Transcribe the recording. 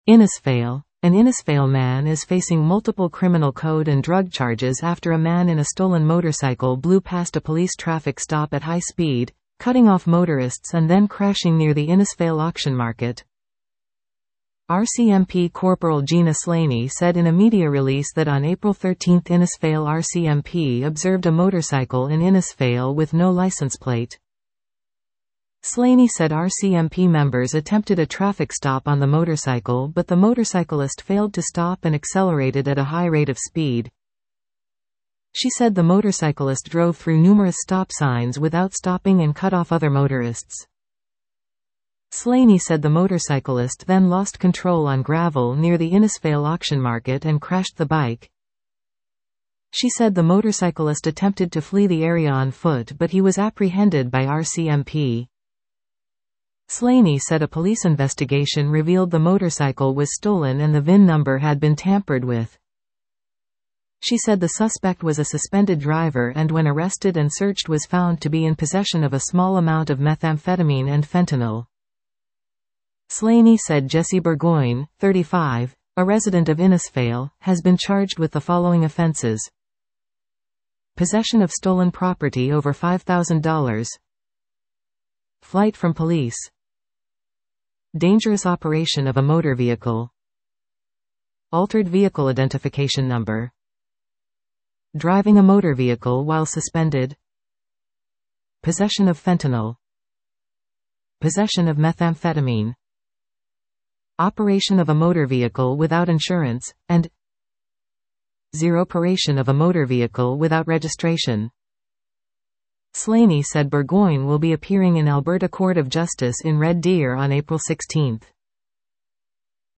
Innisfail. An Innisfail man is facing multiple criminal code and drug charges after a man in a stolen motorcycle blew past a police traffic stop at high speed, cutting off motorists and then crashing near the Innisfail auction market. RCMP Corporal Gina Slaney said in a media release that on April 13 Innisfail RCMP observed a motorcycle in Innisfail with no license plate. Slaney said RCMP members attempted a traffic stop on the motorcycle, but the motorcyclist failed to stop and accelerated at a high rate of speed. She said the motorcyclist drove through numerous stop signs without stopping and cut off other motorists. Slaney said the motorcyclist then lost control on gravel near the Innisfail auction market and crashed the bike. She said the motorcyclist attempted to flee the area on foot, but he was apprehended by RCMP. Slaney said a police investigation revealed the motorcycle was stolen and the VIN number had been tampered with. She said the suspect was a suspended driver and when arrested and searched was found to be in possession of a small amount of methamphetamine and fentanyl. Slaney said Jesse Burgoyne, 35, a resident of Innisfail, has been charged with the following offenses: possession of stolen property over $5,000, flight from police, dangerous operation of a motor vehicle, altered vehicle identification number, driving a motor vehicle while suspended, possession of fentanyl, possession of methamphetamine, operation of a motor vehicle without insurance, and zero operation of a motor vehicle without registration. Slaney said Burgoyne will be appearing in Alberta Court of Justice in Red Deer on April 16.